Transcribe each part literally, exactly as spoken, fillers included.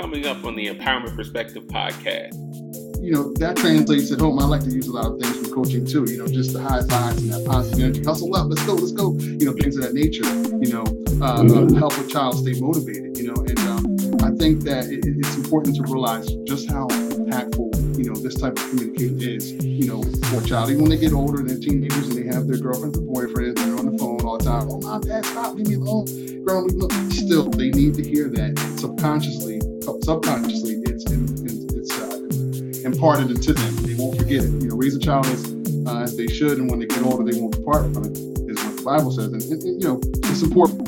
coming up on the Empowerment Perspective podcast. You know, that translates at home. I like to use a lot of things from coaching too, you know, just the high fives and that positive energy. Hustle up, let's go, let's go. You know, things of that nature, you know, uh, uh, help a child stay motivated, you know, and um, I think that it, it's important to realize just how impactful, you know, this type of communication is, you know, for a child. Even when they get older, they're teenagers and they have their girlfriends and boyfriends and they're on the phone all the time. Oh, mom, dad, stop, leave me alone. Girl, leave me alone. Still, they need to hear that. And subconsciously, subconsciously, it's in, in, it's uh, imparted into them. They won't forget it. You know, raise a child as, uh, as they should, and when they get older, they won't depart from it, is what the Bible says. And, and, and you know, it's important.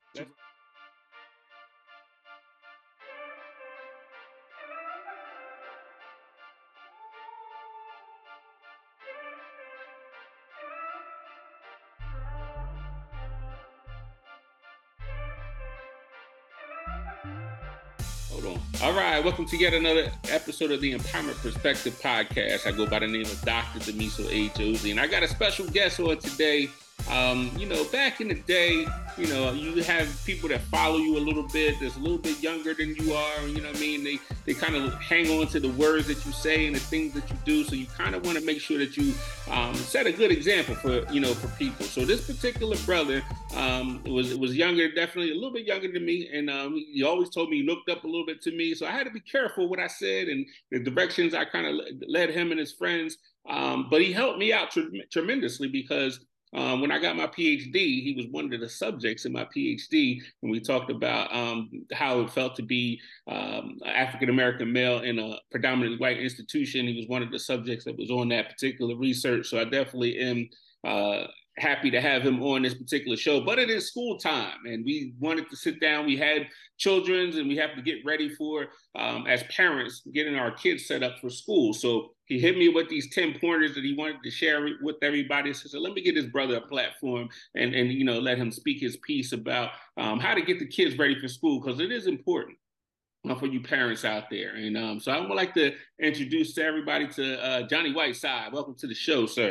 Hold on. All right, welcome to yet another episode of the Empowerment Perspective podcast. I go by the name of Doctor Damiso A. Josie, and I got a special guest on today. Um, you know, back in the day, you know, you have people that follow you a little bit, that's a little bit younger than you are, you know what I mean? They they kind of hang on to the words that you say and the things that you do, so you kind of want to make sure that you um, set a good example for, you know, for people. So this particular brother um, was was younger, definitely a little bit younger than me, and um, he always told me he looked up a little bit to me, so I had to be careful what I said and the directions I kind of led him and his friends, um, but he helped me out tre- tremendously because Um, when I got my P H D, he was one of the subjects in my P H D, and we talked about um, how it felt to be um, an African-American male in a predominantly white institution. He was one of the subjects that was on that particular research, so I definitely am uh, happy to have him on this particular show. But it is school time, and we wanted to sit down. We had children, and we have to get ready for, um, as parents, getting our kids set up for school. So he hit me with these ten pointers that he wanted to share with everybody. So, so let me get his brother a platform and, and you know, let him speak his piece about um, how to get the kids ready for school, because it is important uh, for you parents out there. And um, so I would like to introduce to everybody to uh, Johnny Whiteside. Welcome to the show, sir.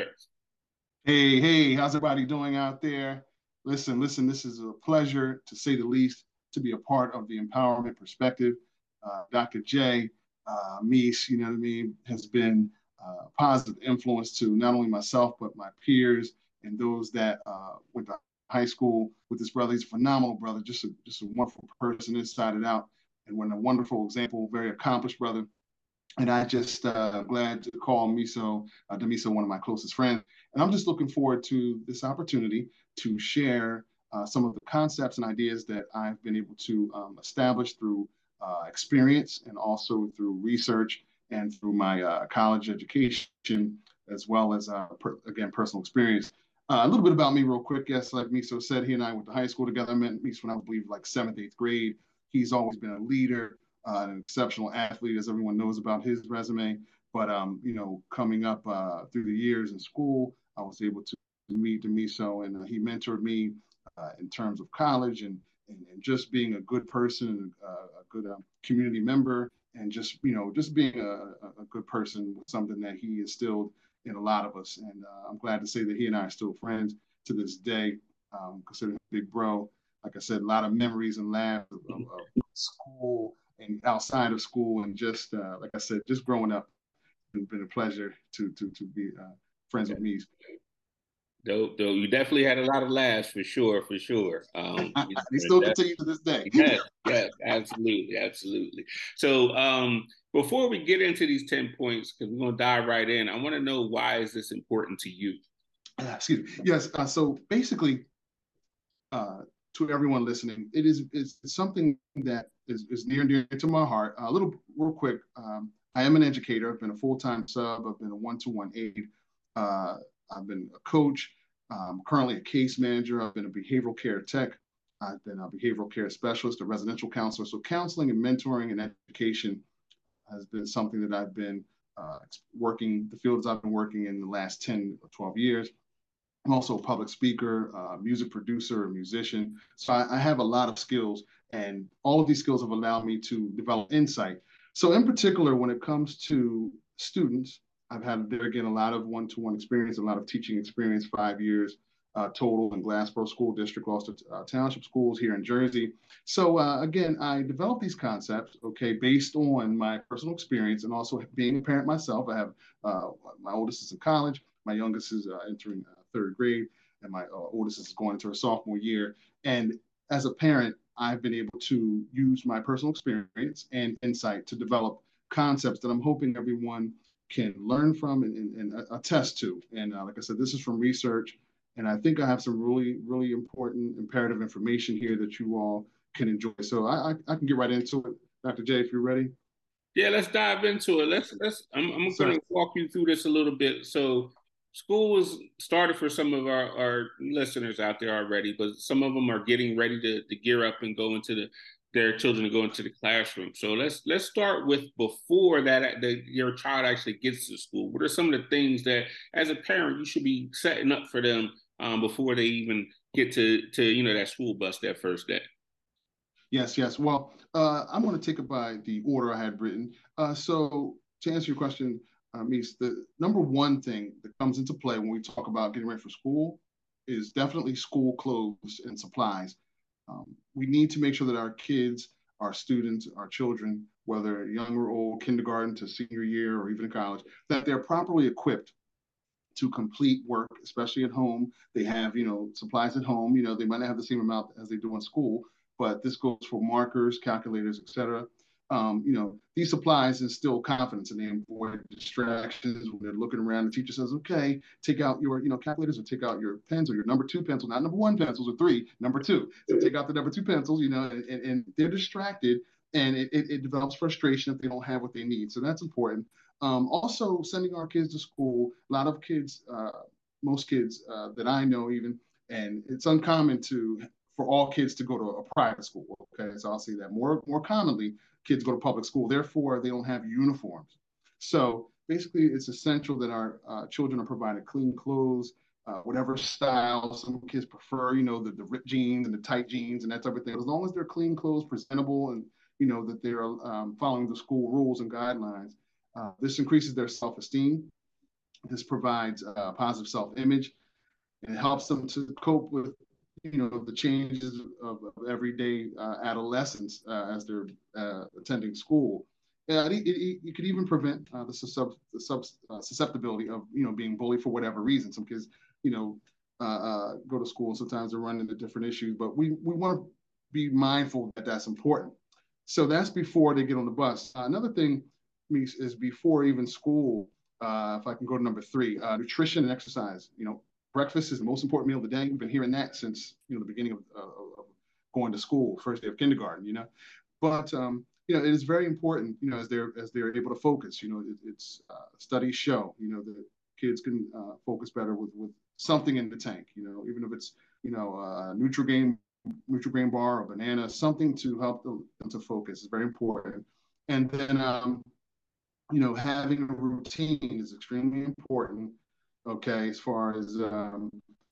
Hey, hey, how's everybody doing out there? Listen, listen, this is a pleasure, to say the least, to be a part of the Empowerment Perspective. Uh, Doctor J, uh, Meese, you know what I mean, has been a positive influence to not only myself, but my peers and those that uh, went to high school with this brother. He's a phenomenal brother, just a, just a wonderful person inside and out, and when a wonderful example, very accomplished brother. And I just uh, glad to call Miso, uh, Damiso, one of my closest friends. And I'm just looking forward to this opportunity to share uh, some of the concepts and ideas that I've been able to um, establish through uh, experience and also through research and through my uh, college education, as well as, uh, per, again, personal experience. Uh, a little bit about me real quick. Yes, like Miso said, he and I went to high school together. I met Miso when I believe like seventh, eighth grade. He's always been a leader. Uh, an exceptional athlete, as everyone knows about his resume. But, um, you know, coming up uh, through the years in school, I was able to meet Damiso, and uh, he mentored me uh, in terms of college and, and, and just being a good person, and uh, a good um, community member, and just, you know, just being a, a good person was something that he instilled in a lot of us. And uh, I'm glad to say that he and I are still friends to this day, um, considering big bro. Like I said, a lot of memories and laughs of, of, of school and outside of school, and just uh, like I said, just growing up, it's been a pleasure to to to be uh, friends with me. Dope, dope. You definitely had a lot of laughs, for sure, for sure. Um, they still continue to this day. Yes, yes, absolutely, absolutely. So um, before we get into these ten points, because we're gonna dive right in, I want to know, why is this important to you? Uh, excuse me. Yes. Uh, so basically, uh, to everyone listening, it is it's something that is, is near and dear to my heart. A little real quick, um, I am an educator. I've been a full-time sub. I've been a one-to-one aide. Uh, I've been a coach. I'm currently a case manager. I've been a behavioral care tech. I've been a behavioral care specialist, a residential counselor. So counseling and mentoring and education has been something that I've been uh, working, the fields I've been working in the last ten or twelve years. I'm also a public speaker, uh, music producer, a musician. So I, I have a lot of skills, and all of these skills have allowed me to develop insight. So in particular, when it comes to students, I've had, there again, a lot of one-to-one experience, a lot of teaching experience, five years uh, total in Glassboro School District, Gloucester uh, Township Schools here in Jersey. So uh, again, I developed these concepts, okay, based on my personal experience and also being a parent myself. I have uh, my oldest is in college, my youngest is uh, entering uh, third grade, and my uh, oldest is going into her sophomore year. And as a parent, I've been able to use my personal experience and insight to develop concepts that I'm hoping everyone can learn from and, and, and attest to. And uh, like I said, this is from research. And I think I have some really, really important imperative information here that you all can enjoy. So I, I, I can get right into it. Doctor J, if you're ready. Yeah, let's dive into it. Let's let's. I'm, I'm going to walk you through this a little bit. So, school was started for some of our, our listeners out there already, but some of them are getting ready to, to gear up and go into the their children to go into the classroom. So let's let's start with before that the, your child actually gets to school. What are some of the things that, as a parent, you should be setting up for them um, before they even get to to you know that school bus that first day? Yes, yes. Well, uh, I'm going to take it by the order I had written. Uh, so to answer your question, uh, Mies, the number one thing that comes into play when we talk about getting ready for school is definitely school clothes and supplies. Um, we need to make sure that our kids, our students, our children, whether young or old, kindergarten to senior year or even in college, that they're properly equipped to complete work, especially at home. They have, you know, supplies at home. You know, they might not have the same amount as they do in school, but this goes for markers, calculators, et cetera. Um, you know, these supplies instill confidence and they avoid distractions when they're looking around. The teacher says, okay, take out your, you know, calculators or take out your pens or your number two pencil, not number one pencils or three, number two. So take out the number two pencils, you know, and, and, and they're distracted and it, it, it develops frustration if they don't have what they need. So that's important. Um, also, sending our kids to school, a lot of kids, uh, most kids uh, that I know even, and it's uncommon to for all kids to go to a private school. Okay, so I'll say that more more commonly, kids go to public school. Therefore, they don't have uniforms. So basically, it's essential that our uh, children are provided clean clothes, uh, whatever style some kids prefer. You know, the, the ripped jeans and the tight jeans and that type of thing. As long as they're clean clothes, presentable, and you know that they're um, following the school rules and guidelines. Uh, this increases their self-esteem. This provides a positive self-image and it helps them to cope with, you know, the changes of, of everyday uh, adolescence uh, as they're uh, attending school. And it, it, it could even prevent uh, the, sub, the sub, uh, susceptibility of, you know, being bullied for whatever reason. Some kids, you know, uh, uh, go to school and sometimes they're running into different issues, but we, we want to be mindful that that's important. So that's before they get on the bus. Uh, another thing is before even school, uh, if I can go to number three, uh, nutrition and exercise. You know, breakfast is the most important meal of the day. We've been hearing that since, you know, the beginning of, uh, of going to school, first day of kindergarten, you know. But, um, you know, it is very important, you know, as they're, as they're able to focus, you know, it, it's uh, studies show, you know, that kids can uh, focus better with, with something in the tank, you know, even if it's, you know, a Nutri-Grain, Nutri-Grain bar or banana, something to help them, them to focus is very important. And then, um, you know, having a routine is extremely important, okay, as far as um,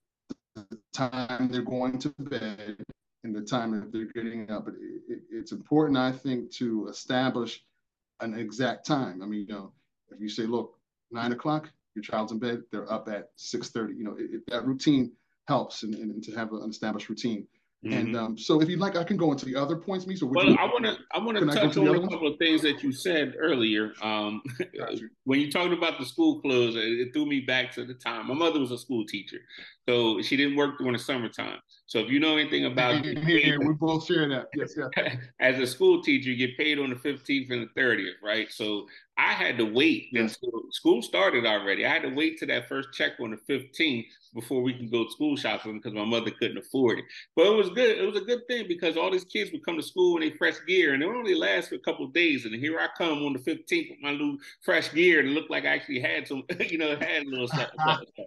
the time they're going to bed and the time that they're getting up. It, it, it's important, I think, to establish an exact time. I mean, you know, if you say, look, nine o'clock, your child's in bed, they're up at six thirty, you know, it, it, that routine helps and, and, and to have an established routine. Mm-hmm. And um, so if you'd like, I can go into the other points, me. So well, you, I want to I want to touch on a couple ones? of things that you said earlier. Um, you. When you talked about the school clothes, it, it threw me back to the time. My mother was a school teacher, so she didn't work during the summertime. So if you know anything about here, here, we both share that. Yes, yes. As a school teacher, you get paid on the fifteenth and the thirtieth, right? So I had to wait yes. until school started already. I had to wait till that first check on the fifteenth before we can go school shopping because my mother couldn't afford it. But it was good. It was a good thing because all these kids would come to school in their fresh gear and it would only last for a couple of days. And here I come on the fifteenth with my little fresh gear and it looked like I actually had some, you know, had a little stuff.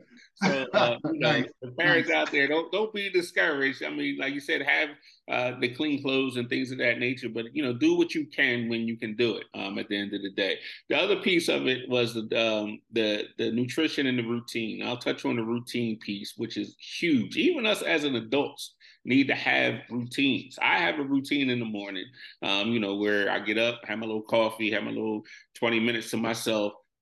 So, uh, you know, nice. The parents nice. out there, don't don't be discouraged. I mean, like you said, have uh, the clean clothes and things of that nature, but, you know, do what you can when you can do it um, at the end of the day. The other piece of it was the, um, the, the nutrition and the routine. I'll touch on the routine piece, which is huge. Even us as an adults need to have routines. I have a routine in the morning, um, you know, where I get up, have my little coffee, have my little twenty minutes to myself,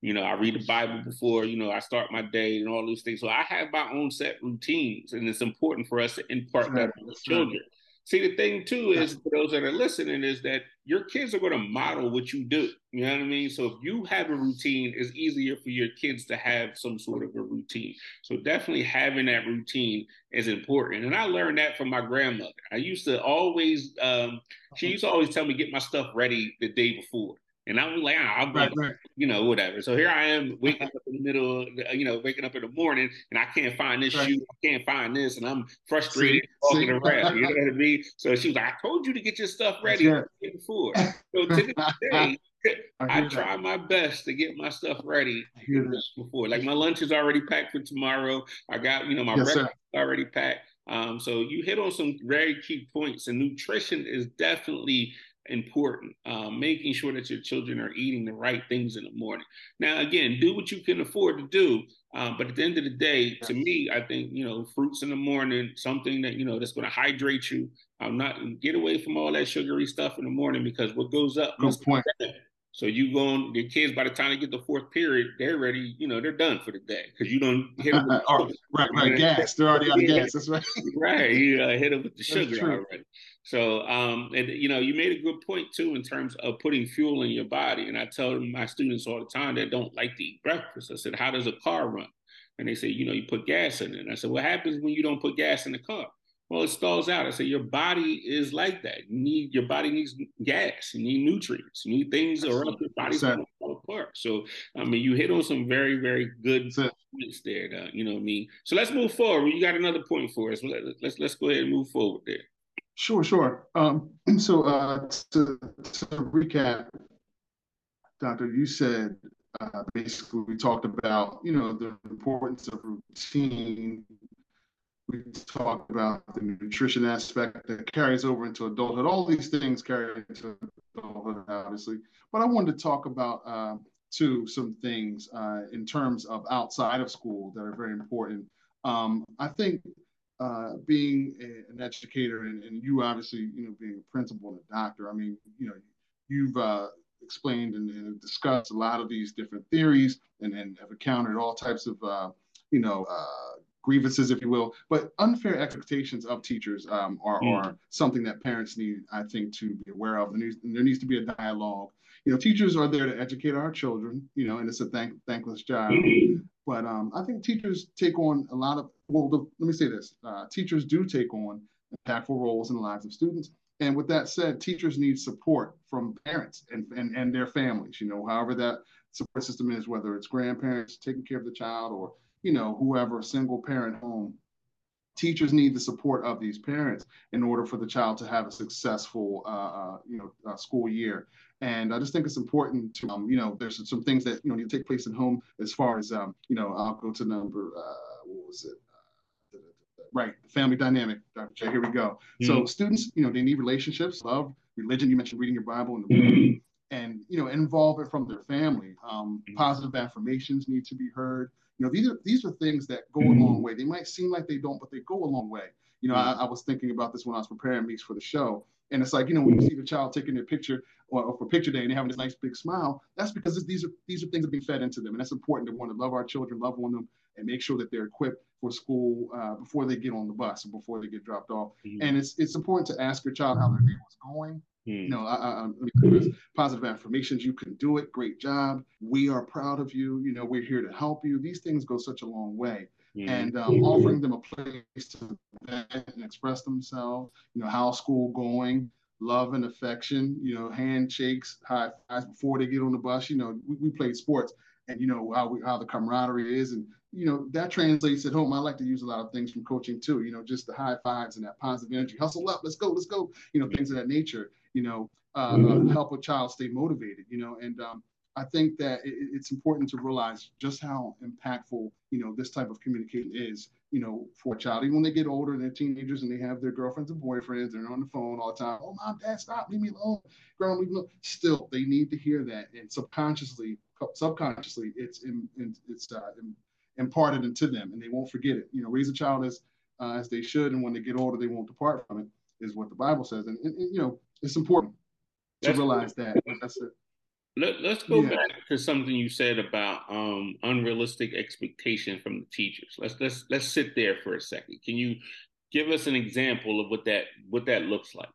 You know, I read the Bible before, you know, I start my day and all those things. So I have my own set routines, and it's important for us to impart that on the children. See, the thing too is, for those that are listening, is that your kids are going to model what you do. You know what I mean? So if you have a routine, it's easier for your kids to have some sort of a routine. So definitely having that routine is important. And I learned that from my grandmother. I used to always, um, she used to always tell me, get my stuff ready the day before. And I was like, ah, I'll go, right, right. you know, whatever. So here I am waking up in the middle, of, you know, waking up in the morning, and I can't find this right. shoe, I can't find this, and I'm frustrated see, walking see? around. You know what I mean? So she was like, I told you to get your stuff ready yeah. before. So to this day, I, I try that. my best to get my stuff ready before. Like my lunch is already packed for tomorrow. I got, you know, my yes, breakfast is already packed. Um, so you hit on some very key points, and nutrition is definitely important. Um, making sure that your children are eating the right things in the morning. Now, again, do what you can afford to do. Um, but at the end of the day, to me, I think, you know, fruits in the morning, something that, you know, that's going to hydrate you. I'm not get away from all that sugary stuff in the morning, because what goes up goes point. So you go on, your kids, by the time they get the fourth period, they're ready, you know, they're done for the day, because you don't hit them with the oh, right, right, gas. They're already out of gas. That's right. Right. You uh, hit them with the sugar already. So, um, and, you know, you made a good point, too, in terms of putting fuel in your body. And I tell my students all the time that don't like to eat breakfast. I said, how does a car run? And they say, you know, you put gas in it. And I said, what happens when you don't put gas in the car? Well, it stalls out. I say, your body is like that. You need, your body needs gas. You need nutrients. You need things, or else your body's going to fall apart. So, I mean, you hit on some very, very good points there. To, you know what I mean? So let's move forward. You got another point for us. Let's let's go ahead and move forward there. Sure, sure. Um, so uh, to, to recap, Doctor, you said uh, basically we talked about, you know, the importance of routine. We talked about the nutrition aspect that carries over into adulthood. All these things carry into adulthood, obviously. But I wanted to talk about, uh, too, some things uh, in terms of outside of school that are very important. Um, I think uh, being a, an educator, and, and you obviously, you know, being a principal and a doctor, I mean, you know, you've uh, explained and, and discussed a lot of these different theories, and, and have encountered all types of, uh, you know, uh, grievances, if you will, but unfair expectations of teachers um, are, mm. are something that parents need, I think, to be aware of. And there, needs, and there needs to be a dialogue. You know, teachers are there to educate our children, you know, and it's a thank, thankless job. But um, I think teachers take on a lot of, well, the, let me say this, uh, teachers do take on impactful roles in the lives of students. And with that said, teachers need support from parents and, and, and their families, you know, however that support system is, whether it's grandparents taking care of the child, or you know, whoever, single parent home. Teachers need the support of these parents in order for the child to have a successful, uh, uh, you know, uh, school year. And I just think it's important to, um, you know, there's some things that, you know, need to take place at home as far as, um, you know, I'll go to number, uh, what was it? Uh, right, the family dynamic, Doctor J, here we go. Mm-hmm. So students, you know, they need relationships, love, religion. You mentioned reading your Bible, and the mm-hmm. and, you know, involve it from their family. Um, mm-hmm. Positive affirmations need to be heard. You know, these are these are things that go a long way. They might seem like they don't, but they go a long way. You know, mm-hmm. I, I was thinking about this when I was preparing Meeks for the show. And it's like, you know, when you see the child taking their picture or, or for picture day and they're having this nice big smile, that's because these are these are things that are being fed into them. And that's important to want to love our children, love on them, and make sure that they're equipped for school uh, before they get on the bus or before they get dropped off. Mm-hmm. And it's it's important to ask your child how their day was going. Mm. You know, I, I, let me put this, positive affirmations. You can do it. Great job. We are proud of you. You know, we're here to help you. These things go such a long way. Mm. And um, offering them a place to vent and express themselves. You know, how's school going? Love and affection. You know, handshakes, high fives before they get on the bus. You know, we, we played sports, and you know how we how the camaraderie is, and you know that translates at home. I like to use a lot of things from coaching too. You know, just the high fives and that positive energy. Hustle up. Let's go. Let's go. You know, things of that nature. You know, uh, uh, help a child stay motivated, you know, and um, I think that it, it's important to realize just how impactful, you know, this type of communication is, you know, for a child. Even when they get older, they're teenagers and they have their girlfriends and boyfriends, they're on the phone all the time. Oh, mom, dad, stop, leave me alone. Girl, leave me alone. Still, they need to hear that. And subconsciously, subconsciously, it's in, in, it's uh, in, imparted into them, and they won't forget it. You know, raise a child as, uh, as they should, and when they get older, they won't depart from it, is what the Bible says. And, and, and you know, it's important to that's realize cool. that. That's it. Let, let's go Yeah. back to something you said about um, unrealistic expectation from the teachers. Let's let's let's sit there for a second. Can you give us an example of what that what that looks like?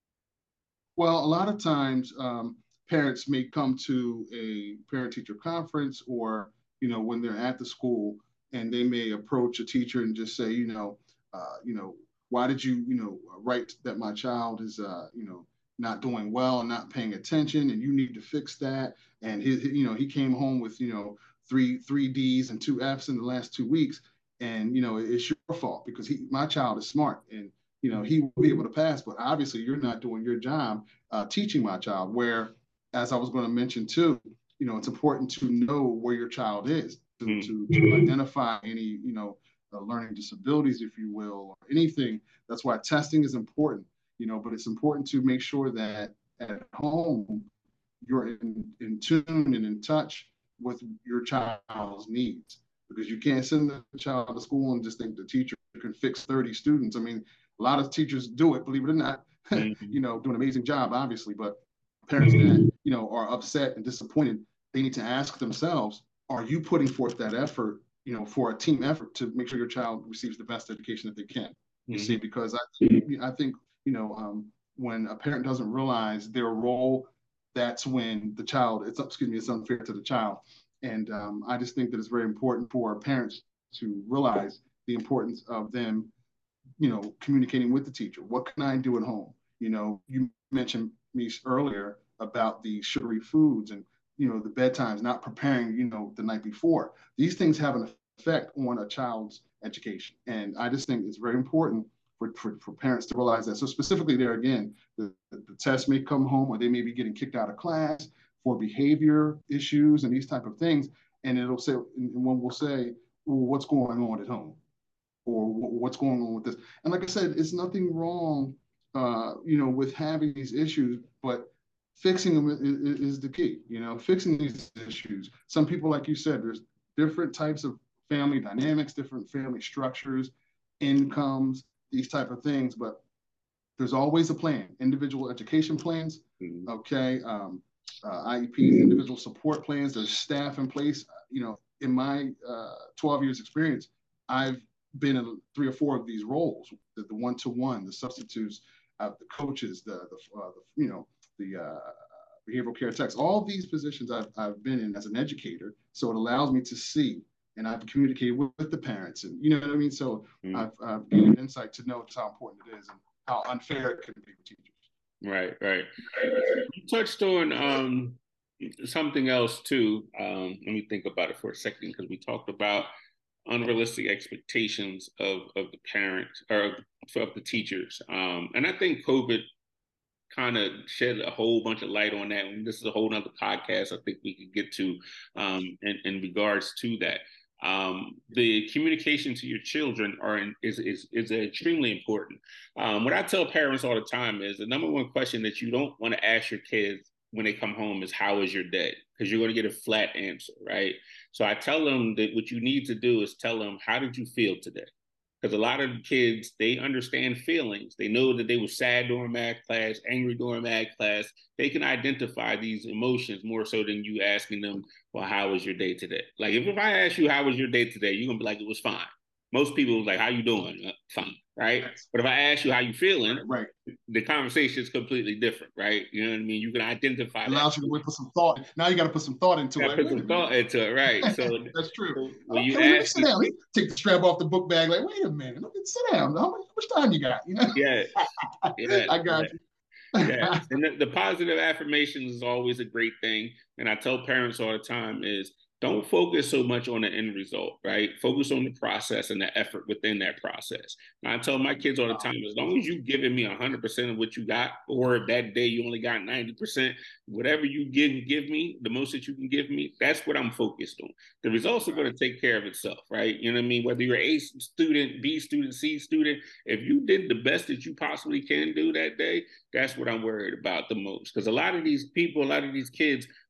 Well, a lot of times um, parents may come to a parent-teacher conference, or you know when they're at the school, and they may approach a teacher and just say, you know, uh, you know, why did you, you know, write that my child is, uh, you know, not doing well and not paying attention, and you need to fix that. And he, you know, he came home with, you know, three three D's and two F's in the last two weeks, and you know, it's your fault because he, my child is smart, and you know, he will be able to pass, but obviously you're not doing your job uh, teaching my child. Where, as I was going to mention too, you know, it's important to know where your child is, to Mm. to, to identify any, you know, uh, learning disabilities, if you will, or anything. That's why testing is important, you know, but it's important to make sure that at home you're in, in tune and in touch with your child's needs, because you can't send the child to school and just think the teacher can fix thirty students. I mean, a lot of teachers do it, believe it or not, Mm. you know, do an amazing job, obviously, but parents that, you know, are upset and disappointed, they need to ask themselves, are you putting forth that effort, you know, for a team effort to make sure your child receives the best education that they can? You Mm. see, because I, I think, you know, um, when a parent doesn't realize their role, that's when the child, it's, excuse me, it's unfair to the child. And um, I just think that it's very important for parents to realize the importance of them, you know, communicating with the teacher. What can I do at home? You know, you mentioned me earlier about the sugary foods and, you know, the bedtimes, not preparing, you know, the night before. These things have an effect on a child's education. And I just think it's very important for, for, for parents to realize that. So specifically there again, the, the test may come home, or they may be getting kicked out of class for behavior issues and these type of things. And it'll say, and one will say, well, what's going on at home? Or what's going on with this? And like I said, it's nothing wrong, uh, you know, with having these issues, but fixing them is, is the key. You know, fixing these issues. Some people, like you said, there's different types of family dynamics, different family structures, incomes, these type of things. But there's always a plan. Individual education plans, Mm. okay, um, uh, I E Ps, individual support plans. There's staff in place. You know, in my uh, twelve years experience, I've been in three or four of these roles: the, the one-to-one, the substitutes, uh, the coaches, the, the, uh, the you know, the uh, behavioral care techs. All these positions I've, I've been in as an educator, so it allows me to see, and I've communicated with, with the parents, and you know what I mean. So Mm. I've, I've gained insight to know how important it is and how unfair it can be with teachers. Right, right. You touched on um, something else too. Um, let me think about it for a second, because we talked about unrealistic expectations of of the parents or of the teachers, um, and I think COVID kind of shed a whole bunch of light on that. And this is a whole nother podcast I think we could get to um, in, in regards to that. Um, the communication to your children are in, is, is, is extremely important. Um, what I tell parents all the time is the number one question that you don't want to ask your kids when they come home is, how was your day? Because you're going to get a flat answer, right? So I tell them that what you need to do is tell them, how did you feel today? Because a lot of kids, they understand feelings. They know that they were sad during math class, angry during math class. They can identify these emotions more so than you asking them, well, how was your day today? Like if, if I ask you, how was your day today? You're going to be like, it was fine. Most people like, how you doing? Uh, fine, right? But if I ask you how you feeling, right, right, the conversation is completely different, right? You know what I mean? You can identify it that. allows you to put some thought. Now you got to put some thought into You it. got Like, to put wait a some minute. thought into it, right? So that's true. so when you Okay, let me ask, sit down. Let me take the strap off the book bag. Like, wait a minute. Let me sit down. How much, how much time you got? You know? yeah, yeah, I got yeah. you. Yeah, and the, the positive affirmations is always a great thing. And I tell parents all the time is, don't focus so much on the end result, right? Focus on the process and the effort within that process. And I tell my kids all the time, as long as you've given me one hundred percent of what you got, or if that day you only got ninety percent, whatever you give, give me, the most that you can give me, that's what I'm focused on. The results are going to take care of itself, right? You know what I mean? Whether you're A student, B student, C student, if you did the best that you possibly can do that day, that's what I'm worried about the most. Because a lot of these people, a lot of these kids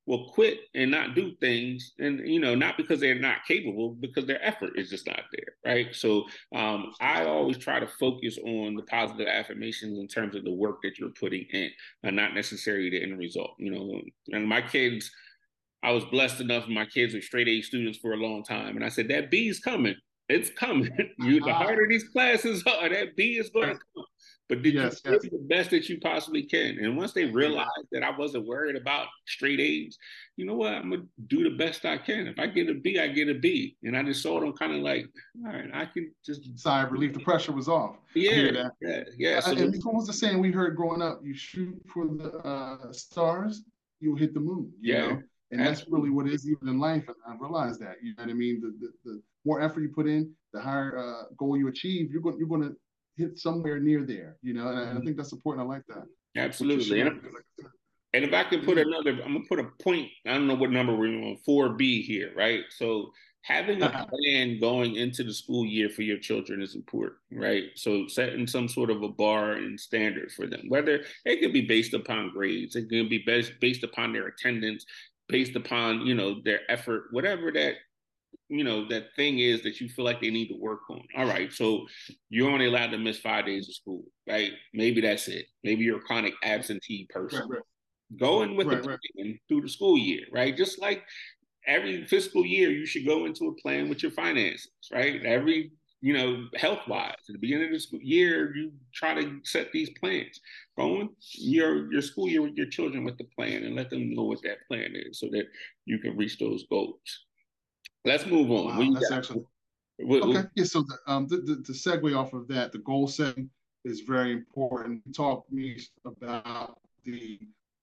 will quit and not do things, and you know, not because they're not capable, because their effort is just not there, right? So um, I always try to focus on the positive affirmations in terms of the work that you're putting in, and not necessarily the end result. You know, and my kids, I was blessed enough, my kids were straight A students for a long time, and I said that B is coming. It's coming. You, the harder these classes are, that B is going to come. But did yes, you yes. do the best that you possibly can? And once they realized that I wasn't worried about straight A's, you know what? I'm gonna do the best I can. If I get a B, I get a B. And I just saw them kind of like, all right, I can just sigh of relief. The pressure was off. Yeah, yeah, yeah. So uh, and what was the saying we heard growing up? You shoot for the uh, stars, you'll hit the moon. You yeah, know, and absolutely. That's really what it is even in life. And I realized that. You know what I mean? The the, the more effort you put in, the higher uh, goal you achieve, you're going you're going to hit somewhere near there, you know, and I, and I think that's important. I like that. Absolutely. And, and if I can put another, I'm gonna put a point. I don't know what number we're on, four B here, right? So having a plan going into the school year for your children is important, right? So setting some sort of a bar and standard for them, whether it could be based upon grades, it could be based based upon their attendance, based upon, you know, their effort, whatever that you know, that thing is that you feel like they need to work on. All right, so you're only allowed to miss five days of school, right? Maybe that's it. Maybe you're a chronic absentee person. Right, right. Going with right, the plan right. through the school year, right? Just like every fiscal year, you should go into a plan with your finances, right? Every, you know, health-wise, at the beginning of the school year, you try to set these plans. Going your your school year with your children with the plan and let them know what that plan is so that you can reach those goals. Let's move on. Wow, that's actually what, okay. What, yeah, so the, um, the, the, the segue off of that, the goal setting is very important. Talk to me about the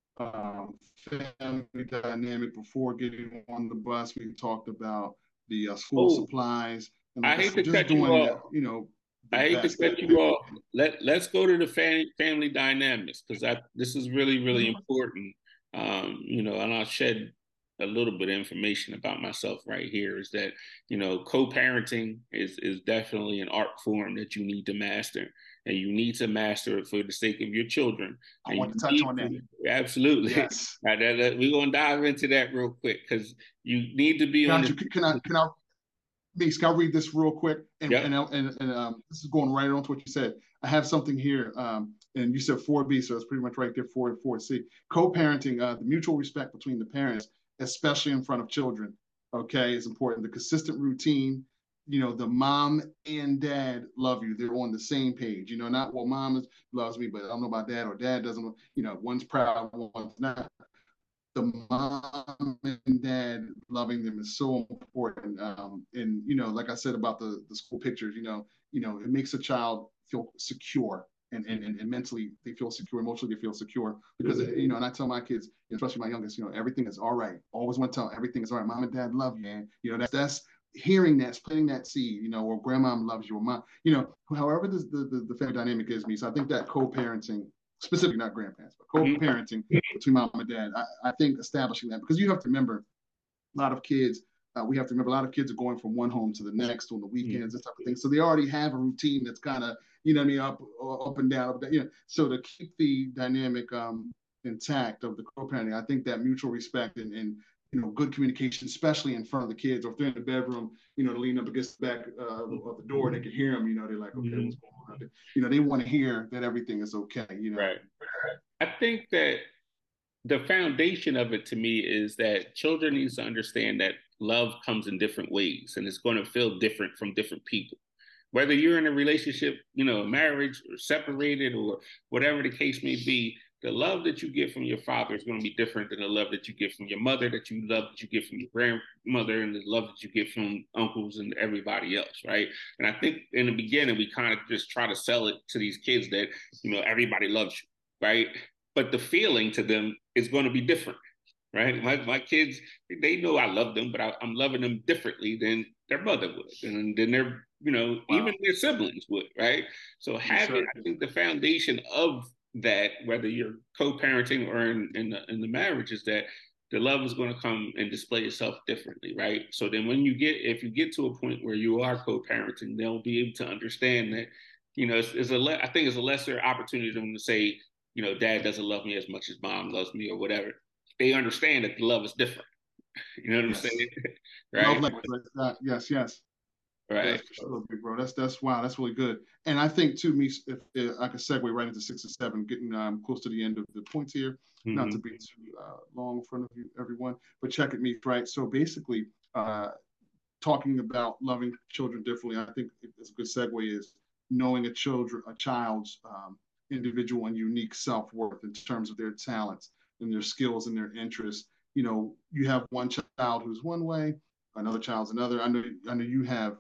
um, family dynamic before getting on the bus. We talked about the uh, school oh, supplies. And like I hate to cut you off. You know, I hate to cut you off. Let Let's go to the fam- family dynamics because I this is really really mm-hmm. important. Um, you know, and I'll shed a little bit of information about myself right here is that, you know, co-parenting is, is definitely an art form that you need to master, and you need to master it for the sake of your children. I and want to touch on that. To, absolutely. Yes. Right, that, that, we're going to dive into that real quick because you need to be can on I, the- Can I, can I, Meeks, can I read this real quick? And, yep. and, and, and um, this is going right on to what you said. I have something here, um, and you said four B, so it's pretty much right there, four and four C. Co-parenting, uh, the mutual respect between the parents, especially in front of children, okay, is important. The consistent routine, you know, the mom and dad love you. They're on the same page, you know, not, well, mom is, loves me, but I don't know about dad, or dad doesn't, you know, one's proud, one's not. The mom and dad loving them is so important. Um, and, you know, like I said about the, the school pictures, you know, you know, it makes a child feel secure. And, and, and mentally they feel secure, emotionally they feel secure because, you know, and I tell my kids, especially my youngest, you know, everything is all right. Always want to tell them everything is all right. Mom and dad love you, man. You know, that's, that's hearing that, planting that seed, you know, or grandmom loves you, or mom, you know, however the, the, the family dynamic is me. So I think that co-parenting, specifically not grandparents, but co-parenting between mom and dad, I, I think establishing that, because you have to remember a lot of kids, Uh, we have to remember a lot of kids are going from one home to the next on the weekends, mm-hmm. and type of thing. So they already have a routine that's kind of, you know what I mean, up up and down, up and down, you know. So to keep the dynamic um, intact of the co-parenting, I think that mutual respect and, and you know, good communication, especially in front of the kids, or if they're in the bedroom, you know, to lean up against the back uh, of the door and they can hear them, you know, they're like, okay, mm-hmm. what's going on out there? You know, they want to hear that everything is okay, you know. Right. I think that the foundation of it to me is that children need to understand that love comes in different ways and it's going to feel different from different people. Whether you're in a relationship, you know, a marriage or separated or whatever the case may be, the love that you get from your father is going to be different than the love that you get from your mother, that you love that you get from your grandmother, and the love that you get from uncles and everybody else, right? And I think in the beginning, we kind of just try to sell it to these kids that, you know, everybody loves you, right? But the feeling to them is going to be different, right? My my kids, they know I love them, but I, I'm loving them differently than their mother would, and then their, you know, wow. even their siblings would, right? So having, yes, I think the foundation of that, whether you're co-parenting or in, in, the, in the marriage, is that the love is going to come and display itself differently, right? So then when you get, if you get to a point where you are co-parenting, they'll be able to understand that, you know, it's, it's a, le- I think it's a lesser opportunity for them to say, you know, dad doesn't love me as much as mom loves me or whatever. they understand that the love is different. You know what I'm Yes. saying? Love Right? language. Right? Yes, yes. Right. Yes, for sure, big bro. That's that's wow. That's really good. And I think too, me, if, if I could segue right into six and seven, getting um, close to the end of the points here, not to Mm-hmm. be too uh, long in front of you, everyone. But check it, me, right? So basically, uh, talking about loving children differently, I think it's a good segue is knowing a children, a child's um, individual and unique self worth in terms of their talents and their skills and their interests. You know, you have one child who's one way, another child's another. I know, I know you have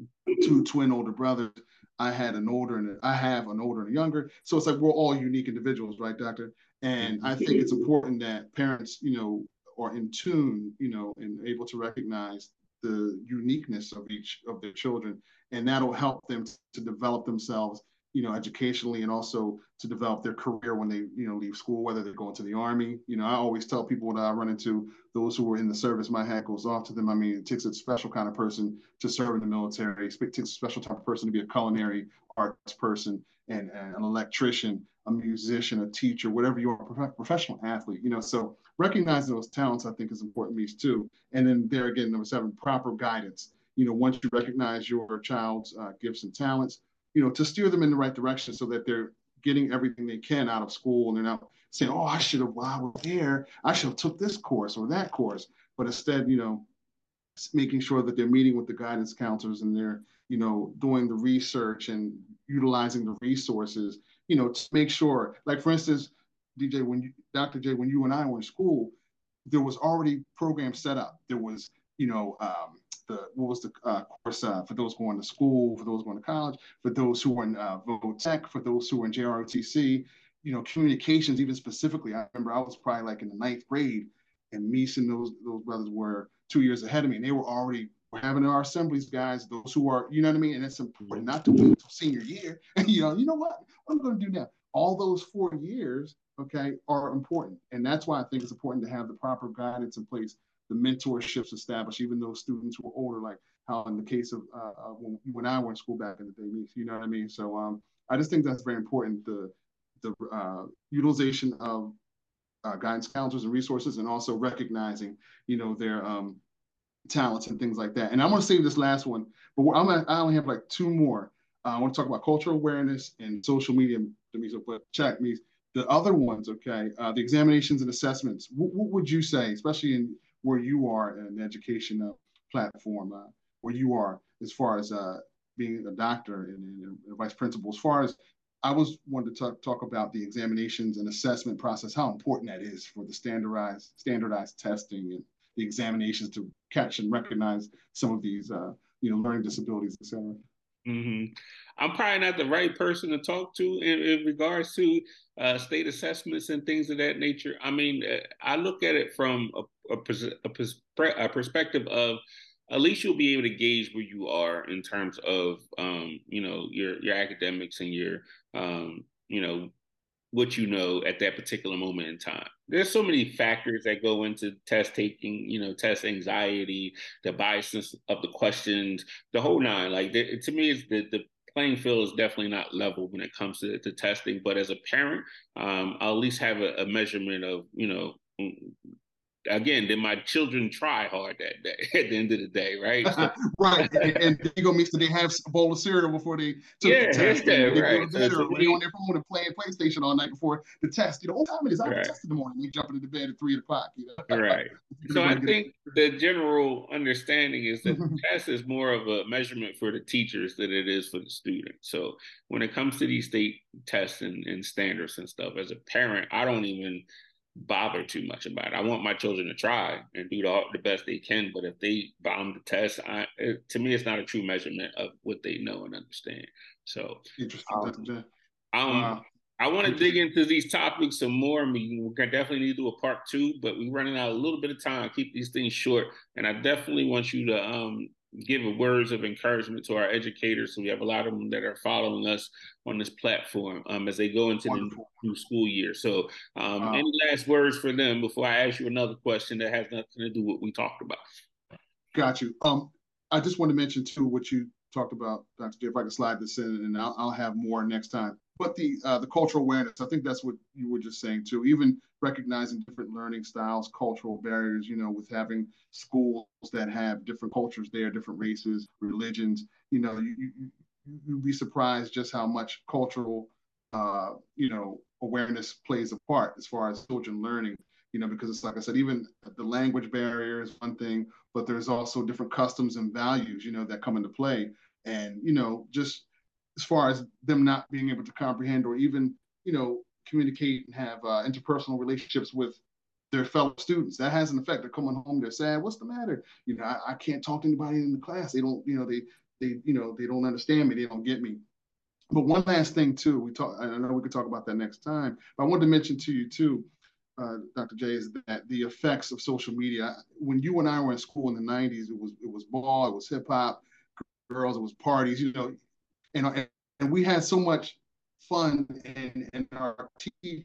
two twin older brothers. I had an older and I have an older and a younger. So it's like we're all unique individuals, right, doctor? And I think it's important that parents, you know, are in tune, you know, and able to recognize the uniqueness of each of their children, and that'll help them to develop themselves, you know, educationally, and also to develop their career when they, you know, leave school, whether they're going to the army. You know, I always tell people that I run into, those who are in the service, my hat goes off to them. I mean, it takes a special kind of person to serve in the military. It takes a special type of person to be a culinary arts person, and, and an electrician, a musician, a teacher, whatever you are, a professional athlete. You know, so recognizing those talents, I think, is important to me too. And then there again, number seven, proper guidance. You know, once you recognize your child's uh, gifts and talents, you know, to steer them in the right direction so that they're getting everything they can out of school, and they're not saying, "Oh, I should have, while I was there, I should have took this course or that course." But instead, you know, making sure that they're meeting with the guidance counselors, and they're, you know, doing the research and utilizing the resources, you know, to make sure, like for instance, D J, when you, doctor J, when you and I were in school, there was already programs set up. There was, you know, um, the what was the uh, course uh, for those going to school, for those going to college, for those who were in uh, Vo-Tech, for those who were in J R O T C, you know, communications, even specifically. I remember I was probably like in the ninth grade, and me and those those brothers were two years ahead of me, and they were already having our assemblies, guys. Those who are, you know what I mean, and it's important not to wait until senior year. you know, you know what? What am I going to do now? All those four years, okay, are important, and that's why I think it's important to have the proper guidance in place, the mentorships established, even those students who are older, like how in the case of uh, uh, when, when I went to school back in the day, you know what I mean. So um, I just think that's very important. The the uh, utilization of uh, guidance counselors and resources, and also recognizing, you know, their um, talents and things like that. And I'm going to save this last one, but I'm gonna, I only have like two more. Uh, I want to talk about cultural awareness and social media. But check me the other ones, okay? Uh, the examinations and assessments. What, what would you say, especially in where you are in the education uh, platform, uh, where you are, as far as uh, being a doctor and, and, and vice principal, as far as I was wanted to talk, talk about the examinations and assessment process, how important that is for the standardized standardized testing and the examinations to catch and recognize some of these, uh, you know, learning disabilities, et cetera. Mm-hmm. I'm probably not the right person to talk to in, in regards to uh, state assessments and things of that nature. I mean, uh, I look at it from a, a, a, a perspective of at least you'll be able to gauge where you are in terms of, um, you know, your your academics and your, um, you know, what you know at that particular moment in time. There's so many factors that go into test taking, you know, test anxiety, the biasness of the questions, the whole nine. Like to me, it's the, the playing field is definitely not level when it comes to, to testing. But as a parent, um, I'll at least have a, a measurement of, you know, again, did my children try hard that day at the end of the day, right? So, right. And, and you go mix that they have a bowl of cereal before they took yeah, the test. yeah, And they right. go to bed So or me, they on their phone and playing PlayStation all night before the test. You know, what time it is? I have right. a test in the morning. They jumping into bed at three o'clock. You know? Right. So I think the general understanding is that the test is more of a measurement for the teachers than it is for the students. So when it comes to these state tests and, and standards and stuff, as a parent, I don't even bother too much about it. I want my children to try and do the, the best they can, but if they bomb the test, I, it, to me, it's not a true measurement of what they know and understand. So, interesting. um, um, wow. I want to dig into these topics some more. I mean, we're gonna definitely need to do a part two, but we're running out a little bit of time. Keep these things short, and I definitely want you to um, give words of encouragement to our educators. So we have a lot of them that are following us on this platform um, as they go into Wonderful. the new school year. So, um, wow. any last words for them before I ask you another question that has nothing to do with what we talked about? Got you. Um, I just want to mention too what you talked about, Doctor J. If I can slide this in, and I'll, I'll have more next time. but the uh, the cultural awareness, I think that's what you were just saying too. Even recognizing different learning styles, cultural barriers, you know, with having schools that have different cultures there, different races, religions, you know, you, you, you'd be surprised just how much cultural, uh, you know, awareness plays a part as far as children learning, you know, because it's like I said, even the language barrier is one thing, but there's also different customs and values, you know, that come into play. And, you know, just as far as them not being able to comprehend or even, you know, communicate and have uh, interpersonal relationships with their fellow students. That has an effect. They're coming home, they're sad. What's the matter? You know, I, I can't talk to anybody in the class. They don't, you know, they, they, you know, they don't understand me. They don't get me. But one last thing too, we talk, I know we could talk about that next time, but I wanted to mention to you too, uh, Doctor J, is that the effects of social media, when you and I were in school in the nineties, it was, it was ball, it was hip hop, girls, it was parties, you know, and, and we had so much fun, and, and our teachers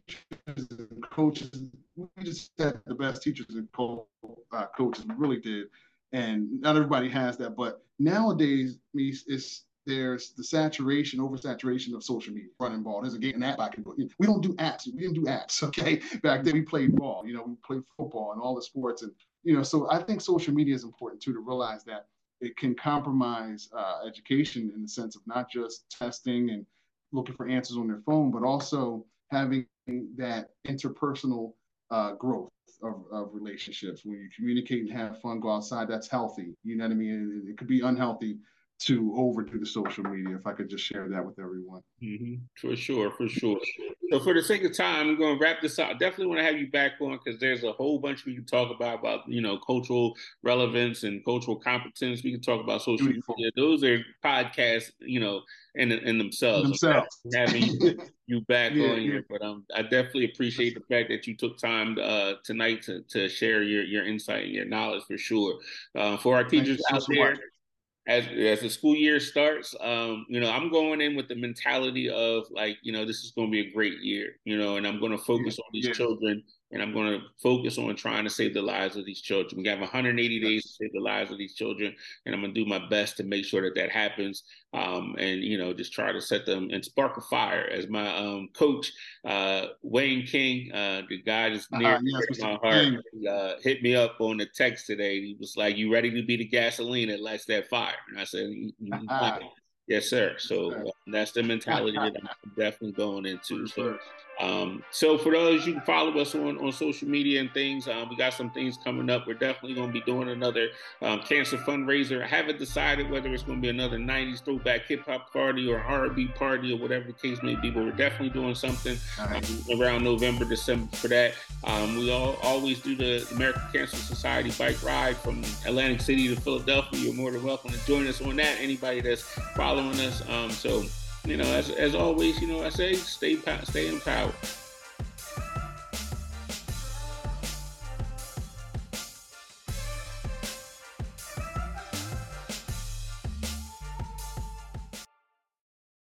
and coaches, we just had the best teachers and co- uh, coaches, we really did. And not everybody has that, but nowadays, it's, there's the saturation, oversaturation of social media, running ball. There's a game, an app I can put. We don't do apps. We didn't do apps, okay? Back then we played ball, you know, we played football and all the sports. And, you know, so I think social media is important too, to realize that it can compromise uh, education in the sense of not just testing and looking for answers on their phone, but also having that interpersonal uh, growth of, of relationships. When you communicate and have fun, go outside, that's healthy. You know what I mean? It, it could be unhealthy to overdo the social media, if I could just share that with everyone. Mm-hmm. For sure, for sure. So for the sake of time, I'm going to wrap this up. I definitely want to have you back on because there's a whole bunch we can talk about, about, you know, cultural relevance and cultural competence. We can talk about social Beautiful. media. Those are podcasts, you know, in, in themselves. themselves. Having you, you back yeah, on here, yeah. But um, I definitely appreciate the fact that you took time uh, tonight to, to share your, your insight and your knowledge for sure. Uh, for our teachers out so there, much. As, as the school year starts, um, you know, I'm going in with the mentality of like, you know, this is going to be a great year, you know, and I'm going to focus yeah, on these yeah. children, and I'm going to focus on trying to save the lives of these children. We have one hundred eighty yes. days to save the lives of these children, and I'm going to do my best to make sure that that happens. Um, and, you know, just try to set them and spark a fire. As my um, coach, uh, Wayne King, uh, the guy that's near uh, yes, my heart, uh, hit me up on the text today. He was like, "You ready to be the gasoline that lights that fire?" And I said, uh-huh. "Yes, sir." So uh, that's the mentality that I'm definitely going into. So, um, so for those, you can follow us on, on social media and things. Um, we got some things coming up. We're definitely going to be doing another um, cancer fundraiser. I haven't decided whether it's going to be another nineties throwback hip hop party or R and B party or whatever the case may be, but we're definitely doing something um, around November, December for that. Um, we all always do the American Cancer Society bike ride from Atlantic City to Philadelphia. You're more than welcome to join us on that. Anybody that's following us. Um, so, you know, as, as always, you know, I say, stay, stay empowered.